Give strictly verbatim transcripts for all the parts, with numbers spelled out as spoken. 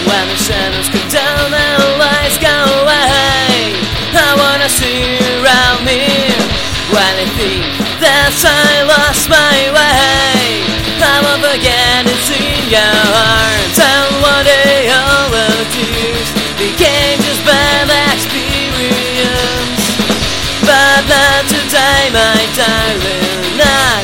When the shadows come down and the lights go away, I wanna see you around me. When I think that I lost my way, I won't forget it's in your arms. And one day all the tears became just bad experience. But not today, my darling, not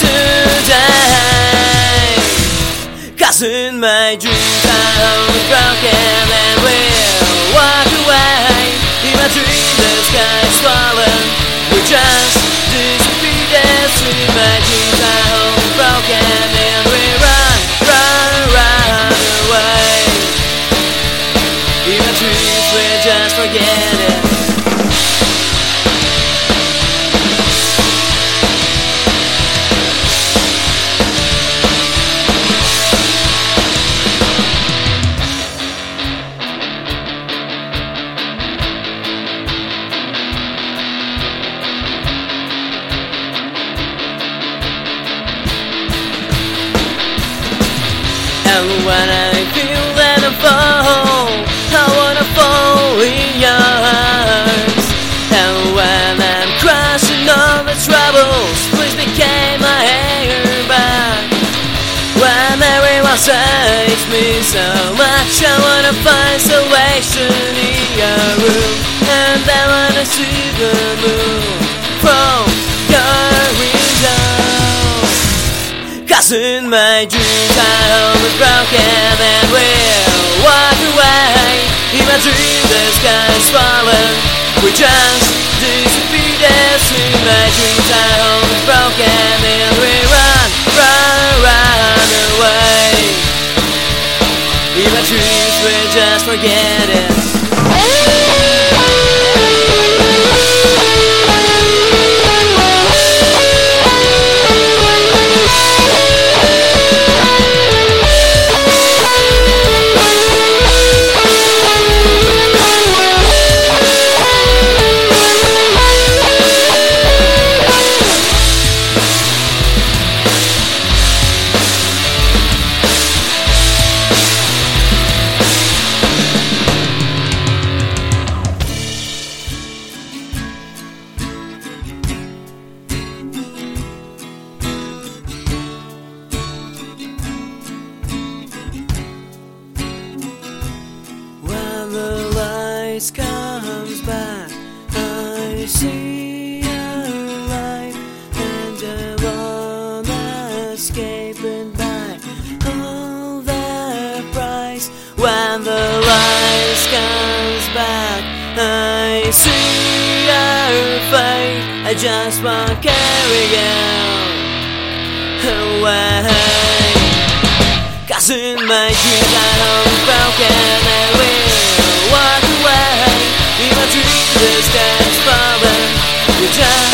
today. Cause in my dreams I was broken and will walk away. In my dream the sky's fallen, we just disappeared. In my dreams I was broken and we run, run, run away. In my dreams we just forget it. And when I feel that I fall, I wanna fall in your arms. And when I'm crashing all the troubles, please become my airbag. When everyone saves me so much, I wanna find salvation in your room. And I wanna see the moon from your window. Cause in my dreams I was broken and will walk away. In my dream the sky's fallen, we just disappeared. In my dreams I was broken and we run, run, run away. In my dreams we just forget it. Comes back, I see your light, and I wanna escaping by all the price. When the light comes back, I see your face. I just wanna carry you away. Cause in my dreams I'm broken and will walk away. In my dreams the sky's fallen, we just